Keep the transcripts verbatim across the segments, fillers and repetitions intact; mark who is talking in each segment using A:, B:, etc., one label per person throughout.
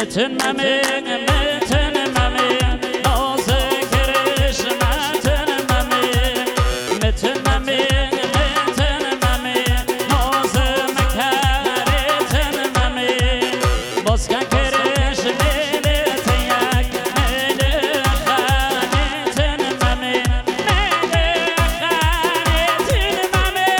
A: متن ممه متن ممه ناز کرش متن ممه متن ممه متن ممه ناز مکرتن ممه باز کن کرش ملت یک مل خانتن ممه مل خانتن ممه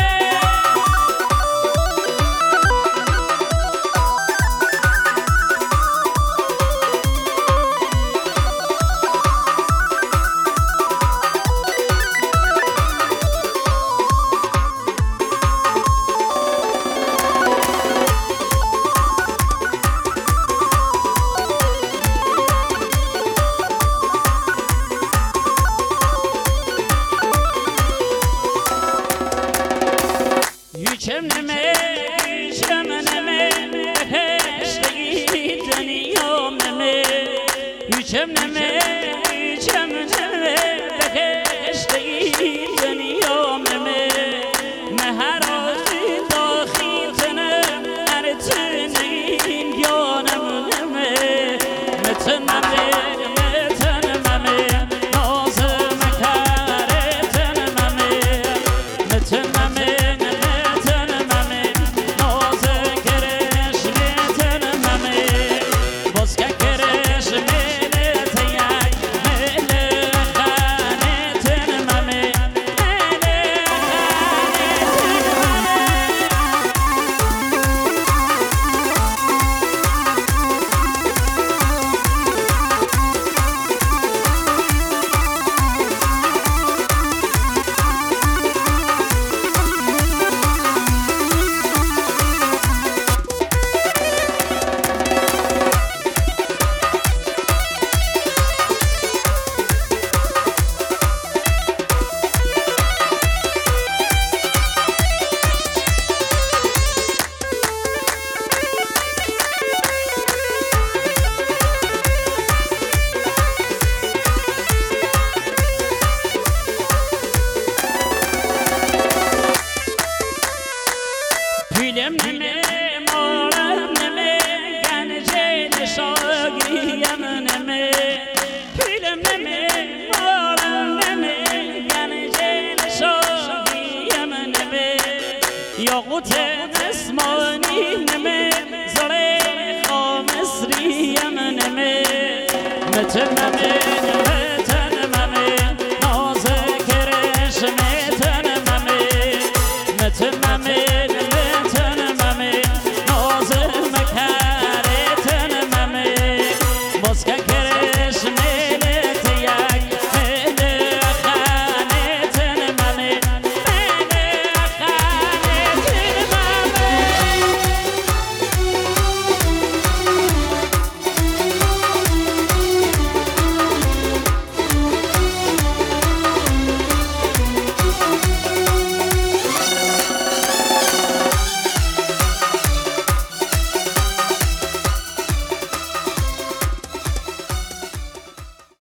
A: Yüçem neme, yüçem neme, heştegi dönüyorum neme. Yüçem neme, yüçem neme, heştegi dönüyorum neme. Meharazı dahi tenem, ertinin yanım neme. Metin neme, metin neme, nazı mekaretin neme. Metin neme. Film neme, moram neme, gence şagiyem neme. Film neme, moram neme, gence şagiyem neme. Yağut esmani neme, zare khamsriyem neme. Metin neme.